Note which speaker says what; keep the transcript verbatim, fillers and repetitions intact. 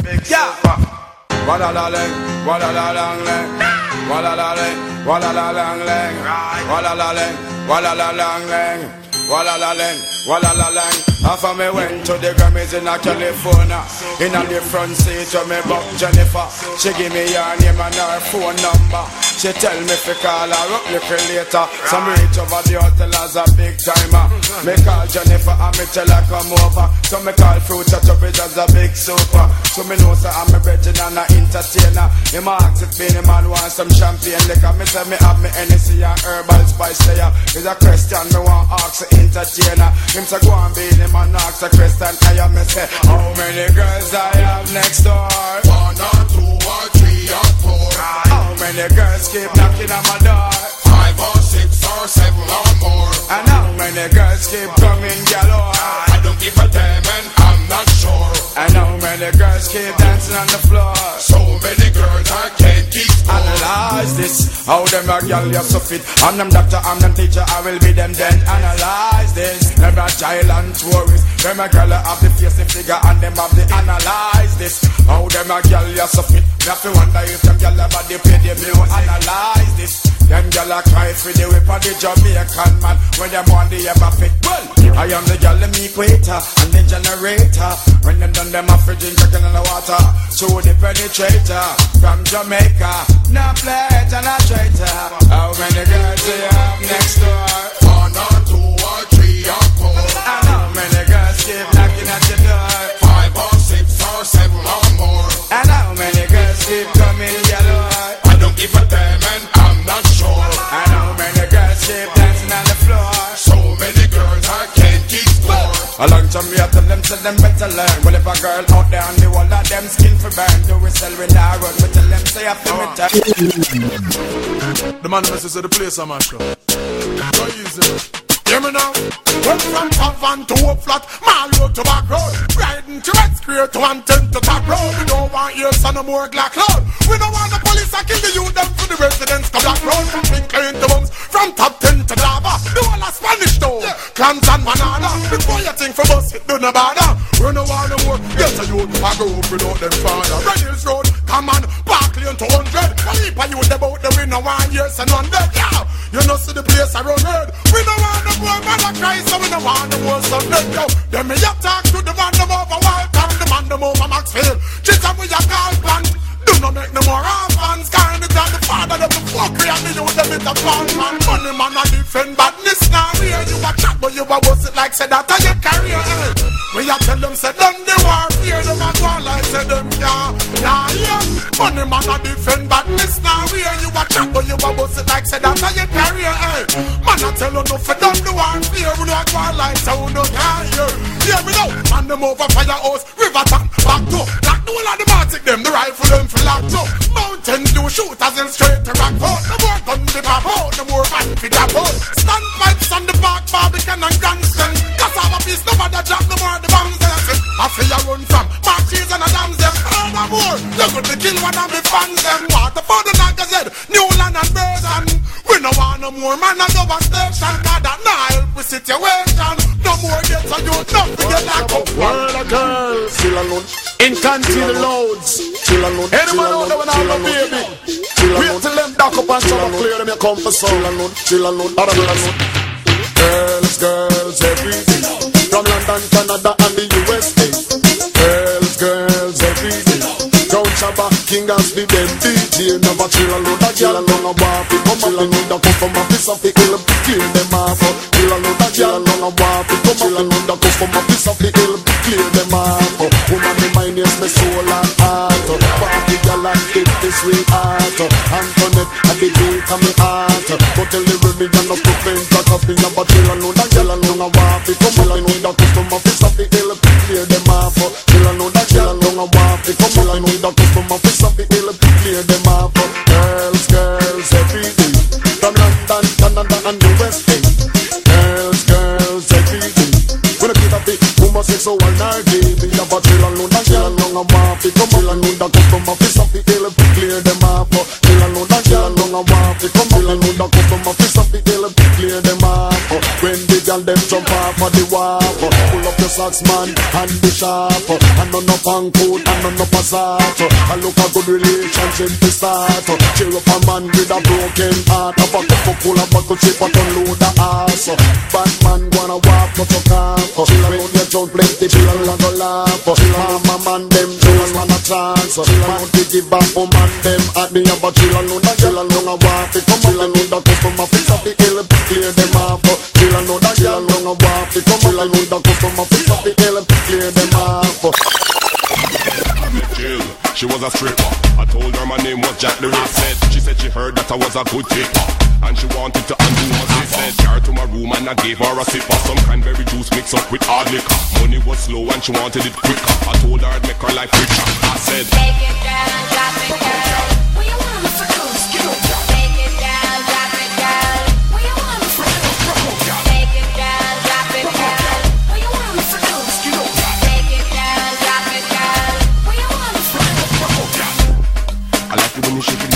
Speaker 1: big super. Walla la lang, walla la lang lang, walla la lang, walla la lang lang, walla la lang, walla la lang lang, walla la lang, walla la lang. After me went to the Grammys in California, in a different seat to me buck Jennifer. She give me her name and her phone number. She tell me if I call her up little later. Some reach over the hotel as a big timer. Me call Jennifer and me tell her come over. So me call Fruit at Tubbage as a big super. So me know say I'm a virgin and a entertainer. Him ask if me the man want some champagne liquor. Me say me have me Hennessy and herbal spice layer. Is a question me want ask the entertainer. Him say go and be him and ask a question. I am me say how many girls I have next door?
Speaker 2: One or two or three or four.
Speaker 1: How many girls keep knocking on my door?
Speaker 2: Five or six or seven or more.
Speaker 1: And how many girls keep coming galore?
Speaker 2: I don't give a damn and I'm not sure.
Speaker 1: And how many girls keep dancing on the floor?
Speaker 2: So many girls I can't keep score.
Speaker 1: Analyze this, how them a girl you so fit. I'm them doctor, I'm them teacher, I will be them then. Analyze this, them a child and tourist. Them a girl have the face, the figure and them have the analyze this. How them a girl you so fit. Me have to wonder if them girl have body pay the bill. Analyze this. Them gyal a cry for the whip of the Jamaican man when them want the ever fit. Well, I am the gyal them equator and the generator. When them done them a fridge drinking in the water. So the penetrator from Jamaica. No pledge and a traitor. How many girls do you have next door?
Speaker 2: One or two or three or four.
Speaker 1: And how many girls keep knocking at your door?
Speaker 2: Five or six or seven or more.
Speaker 1: And how many girls keep coming yellow?
Speaker 2: I don't give a damn and I'm not sure.
Speaker 1: And how many girls keep dancing on the floor?
Speaker 2: So many girls I can't keep score.
Speaker 1: A long time we have to them, so them better learn. Well, if a girl out there on the wall that them skin for burn, do we sell with our run? We tell them say I feel me time.
Speaker 3: The man messes to the place I'm at. So easy.
Speaker 2: Hear me now. Went from top van to up flat, mile road to back road. Riding to Red Square to one ten to top road. We don't want ears on no more Glock load. We don't want the police to kill the youth them for the residents to Black Road. From Pinkley into Bums, from top ten to Lava. The whole of Spanish town, yeah. Clams and banana. Before you think for us, it do no bother. We don't want no more, get a youth, I go up without them father. Red Hills Road, come on, Barclay into one hundred. Well, if a youth about the we no want years and one dead, yeah. You know see the place I run red. We don't want no more man a cry, so we don't want no more Sunday, yo. Then me up talk to the man them over Wild Town, the man them over Maxfield. Chits and we a call plan. Do not make no more orphans. Kind of time the father them the fuckery and the youth them is a fun man. Money man a defend badness now. Here you a chat but you a bust it like say that a your career, eh. We a tell them say done the war. Here them a go like say them yeah, yeah, yeah. Money man a defend badness now. Here you a chat but you a bust it like say that a your career, eh. Man a tell you no for done the war. Here we a go like say we no can hear. Hear me now. Man them over Firehouse, Riverton, back to like the whole of the Matic them, the rifle them for locked up. Mountain Dew shooters and straight to Rockford. No more gun the pop out, no more man for that out. Stand fights on the park, Barbican and Gunston. Cause have a piece, no matter drop, no more the bombs there. I feel you run from Marches and the dams them. All the more, you could be kill one of the fans them. Water for the Nagazette, Newland and Burton. We no want no more man and over station. Cause that now help with situation. No more get so you don't forget like up.
Speaker 3: World of girls,
Speaker 2: Chill alone.
Speaker 3: in country loads.
Speaker 2: Chill alone.
Speaker 3: Anyone out there when I'm a baby? Wait till them dock up and shove clear them your comfort zone.
Speaker 2: Chill alone. Chill alone.
Speaker 3: Other girls. Girls, girls, every day. From London, Canada and the U S A. Girls, girls, every day. Crown Shabba, King as the dem D J. Never chill alone, a girl alone a waffy. Come up, they need a come from a piece of the hill. Clear them off. Chill alone, a girl alone a waffy. Come up, they need a come from a piece of the hill. Clear them off. Woman in my name, my soul and heart. Waffy girl and it is sweetheart. Antoinette, I the beat of me heart. But tell the religion of the friend that I've been about chill alone, a girl alone a waffy. Come up, they need a come from a piece of the hill. Clear them off. Chill alone, a girl alone a waffy. Come up, they need a come from a piece of the hill. Clear them off. Girls, girls, every day. From London, Canada and the U S A. Girls, girls, every day. When I get a bit, who must say so all night, baby? I'm a chill alone, a girl alone a waffy. Come chill alone, a come from a piece of the hill. Clear them off. Chill alone, a girl alone a waffy. Come chill alone, a come from a piece of the hill. Clear them off. When the girl them jump off of the wall, pull up your socks man and the sharp. And none up on coat and none up a salt. I look a good relationship to start. Cheer up a man with a broken heart. Have a cup full of buckle chip but unload the ass. Bad man wanna walk but you can't. Chill around your junk plenty chill and go laugh. Mama man them chill man a chance. Man to give back for man them at me but chill alone and chill alone a walk. Come chill alone the customer fix up the hill. Clear them off. Chill alone the chill alone a walk. Come chill alone the customer fix up the hill. Clear them off.
Speaker 4: Jill, she was a stripper. I told her my name was Jack the Ripper. Said she said she heard that I was a good tipper, and she wanted to undo what she said. Car to my room and I gave her a sipper. Some cranberry juice mixed up with hard liquor. Money was slow and she wanted it quicker. I told her I'd make her life richer. I said, take it down, drop it down. Where you want me for those? Take it down, drop it down. Where you want me for those? Take it down, drop it down. Where you want me for those? Take it down, drop it down. Where you want me for those? I like it when you shake it.